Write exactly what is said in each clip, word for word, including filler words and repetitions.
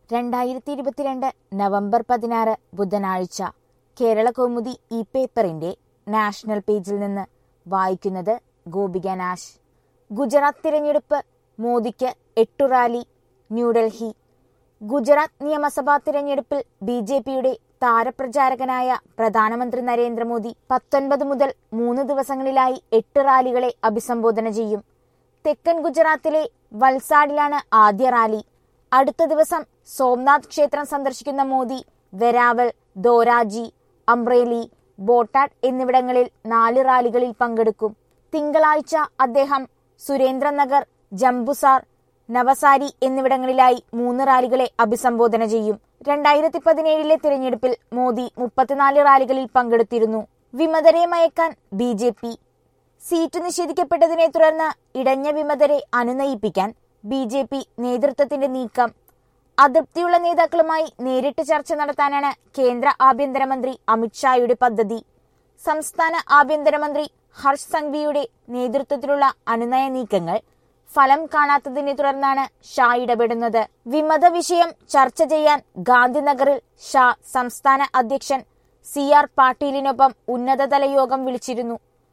രണ്ടായിരത്തി ഇരുപത്തിരണ്ട് നവംബർ പതിനാറ് ബുധനാഴ്ച കേരള കൗമുദി ഈ പേപ്പറിന്റെ നാഷണൽ പേജിൽ നിന്ന് വായിക്കുന്നത് ഗോപിക നാഷ്. ഗുജറാത്ത് തിരഞ്ഞെടുപ്പ്, മോദിക്ക് എട്ടു റാലി. ന്യൂഡൽഹി. ഗുജറാത്ത് നിയമസഭാ തിരഞ്ഞെടുപ്പിൽ ബി ജെ പിയുടെ താരപ്രചാരകനായ പ്രധാനമന്ത്രി നരേന്ദ്രമോദി പത്തൊൻപത് മുതൽ മൂന്ന് ദിവസങ്ങളിലായി എട്ട് റാലികളെ അഭിസംബോധന ചെയ്യും. തെക്കൻ ഗുജറാത്തിലെ വൽസാഡിലാണ് ആദ്യ റാലി. അടുത്ത ദിവസം സോംനാഥ് ക്ഷേത്രം സന്ദർശിക്കുന്ന മോദി വെരാവൽ, ധോരാജി, അംറേലി, ബോട്ടാഡ് എന്നിവിടങ്ങളിൽ നാല് റാലികളിൽ പങ്കെടുക്കും. തിങ്കളാഴ്ച അദ്ദേഹം സുരേന്ദ്രനഗർ, ജംബുസാർ, നവസാരി എന്നിവിടങ്ങളിലായി മൂന്ന് റാലികളെ അഭിസംബോധന ചെയ്യും. രണ്ടായിരത്തി പതിനേഴിലെ തിരഞ്ഞെടുപ്പിൽ മോദി മുപ്പത്തിനാല് റാലികളിൽ പങ്കെടുത്തിരുന്നു. വിമതരെ മയക്കാൻ ബി ജെ പി. സീറ്റ് നിഷേധിക്കപ്പെട്ടതിനെ തുടർന്ന് ഇടഞ്ഞ വിമതരെ അനുനയിപ്പിക്കാൻ ബി ജെ പി നേതൃത്വത്തിന്റെ നീക്കം. അതൃപ്തിയുള്ള നേതാക്കളുമായി നേരിട്ട് ചർച്ച നടത്താനാണ് കേന്ദ്ര ആഭ്യന്തരമന്ത്രി അമിത്ഷായുടെ പദ്ധതി. സംസ്ഥാന ആഭ്യന്തരമന്ത്രി ഹർഷ് സംഘവിയുടെ നേതൃത്വത്തിലുള്ള അനുനയ നീക്കങ്ങൾ ഫലം കാണാത്തതിനെ തുടർന്നാണ് ഷാ ഇടപെടുന്നത്. വിമത വിഷയം ചർച്ച ചെയ്യാൻ ഗാന്ധിനഗറിൽ ഷാ സംസ്ഥാന അധ്യക്ഷൻ സി ആർ പാട്ടീലിനൊപ്പം ഉന്നതതല യോഗം വിളിച്ചിരുന്നു.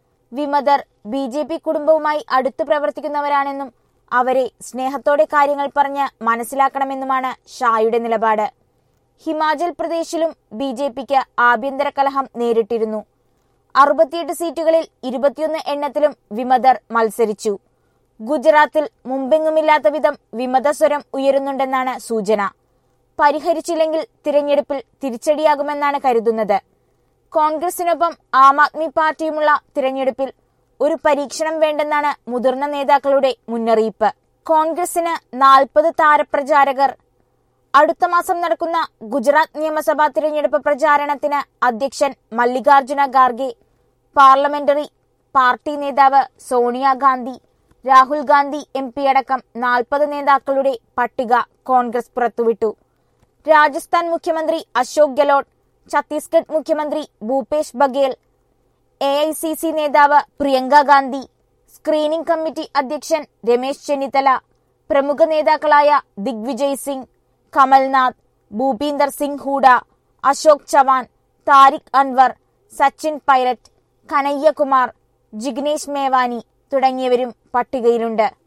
വിമതർ ബി ജെ പി കുടുംബവുമായി അടുത്ത് പ്രവർത്തിക്കുന്നവരാണെന്നും അവരെ സ്നേഹത്തോടെ കാര്യങ്ങൾ പറഞ്ഞ് മനസ്സിലാക്കണമെന്നുമാണ് ഷായുടെ നിലപാട്. ഹിമാചൽ പ്രദേശിലും ബി ജെ പിക്ക് ആഭ്യന്തര കലഹം നേരിട്ടിരുന്നു. അറുപത്തിയെട്ട് സീറ്റുകളിൽ ഇരുപത്തിയൊന്ന് എണ്ണത്തിലും വിമതർ മത്സരിച്ചു. ഗുജറാത്തിൽ മുമ്പെങ്ങുമില്ലാത്ത വിധം വിമതസ്വരം ഉയരുന്നുണ്ടെന്നാണ് സൂചന. പരിഹരിച്ചില്ലെങ്കിൽ തിരഞ്ഞെടുപ്പിൽ തിരിച്ചടിയാകുമെന്നാണ് കരുതുന്നത്. കോൺഗ്രസിനൊപ്പം ആം ആദ്മി പാർട്ടിയുമുള്ള തിരഞ്ഞെടുപ്പിൽ ഒരു പരീക്ഷണം വേണ്ടെന്നാണ് മുതിർന്ന നേതാക്കളുടെ മുന്നറിയിപ്പ്. കോൺഗ്രസിന് നാൽപ്പത് താരപ്രചാരകർ. അടുത്ത മാസം നടക്കുന്ന ഗുജറാത്ത് നിയമസഭാ തിരഞ്ഞെടുപ്പ് പ്രചാരണത്തിന് അധ്യക്ഷൻ മല്ലികാർജുന ഖാർഗെ, പാർലമെന്ററി പാർട്ടി നേതാവ് സോണിയാഗാന്ധി, രാഹുൽ ഗാന്ധി എം പി അടക്കം നാൽപ്പത് നേതാക്കളുടെ പട്ടിക കോൺഗ്രസ് പുറത്തുവിട്ടു. രാജസ്ഥാൻ മുഖ്യമന്ത്രി അശോക് ഗെലോട്ട്, ഛത്തീസ്ഗഡ് മുഖ്യമന്ത്രി Bhupesh Baghel, A I C C നേതാവ് പ്രിയങ്ക ഗാന്ധി, സ്ക്രീനിംഗ് കമ്മിറ്റി അധ്യക്ഷൻ രമേശ് ചെന്നിത്തല, പ്രമുഖ നേതാക്കളായ ദിഗ്വിജയ് സിംഗ്, കമൽനാഥ്, ഭൂപീന്ദർ സിംഗ് ഹൂഡ, അശോക് ചവാൻ, താരിഖ് അൻവർ, സച്ചിൻ പൈലറ്റ്, കനയ്യകുമാർ, ജിഗ്നേഷ് മേവാനി തുടങ്ങിയവരും പട്ടികയിലുണ്ട്.